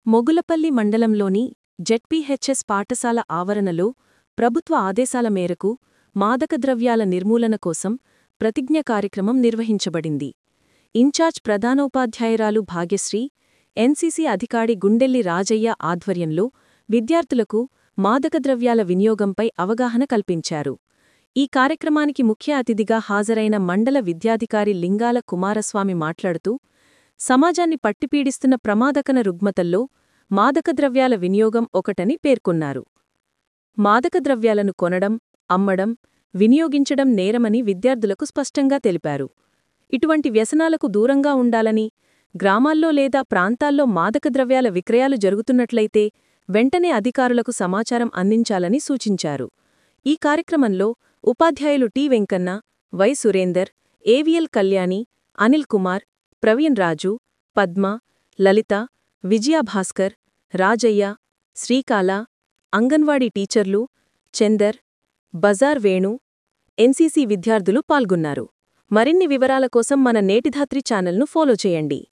మొగులపల్లి మండలంలోని జెడ్పీహెచ్ఎస్ పాఠశాల ఆవరణలో ప్రభుత్వ ఆదేశాల మేరకు మాదకద్రవ్యాల నిర్మూలన కోసం ప్రతిజ్ఞ కార్యక్రమం నిర్వహించబడింది. ఇన్ఛార్జ్ ప్రధానోపాధ్యాయురాలు భాగ్యశ్రీ, ఎన్సీసీ అధికారి గుండెల్లి రాజయ్య ఆధ్వర్యంలో విద్యార్థులకు మాదకద్రవ్యాల వినియోగంపై అవగాహన కల్పించారు. ఈ కార్యక్రమానికి ముఖ్య అతిథిగా హాజరైన మండల విద్యాధికారి లింగాల కుమారస్వామి మాట్లాడుతూ, సమాజాన్ని పట్టిపీడిస్తున్న ప్రమాదకర రుగ్మతల్లో మాదకద్రవ్యాల వినియోగం ఒకటని పేర్కొన్నారు. మాదకద్రవ్యాలను కొనడం, అమ్మడం, వినియోగించడం నేరమని విద్యార్థులకు స్పష్టంగా తెలిపారు. ఇటువంటి వ్యసనాలకు దూరంగా ఉండాలని, గ్రామాల్లో లేదా ప్రాంతాల్లో మాదకద్రవ్యాల విక్రయాలు జరుగుతున్నట్లయితే వెంటనే అధికారులకు సమాచారం అందించాలని సూచించారు. ఈ కార్యక్రమంలో ఉపాధ్యాయులు T Venkanna, Y Surender, AVL Kalyani, Anil Kumar, Praveen Raju, Padma, Lalitha, Vijayabhaskar, Rajaiah, Srikala, anganwadi టీచర్లు, చందర్, బజార్ వేణు, ఎన్సీసీ విద్యార్థులు పాల్గొన్నారు. మరిన్ని వివరాల కోసం మన నేటిధాత్రి ఛానల్ను ఫాలో చేయండి.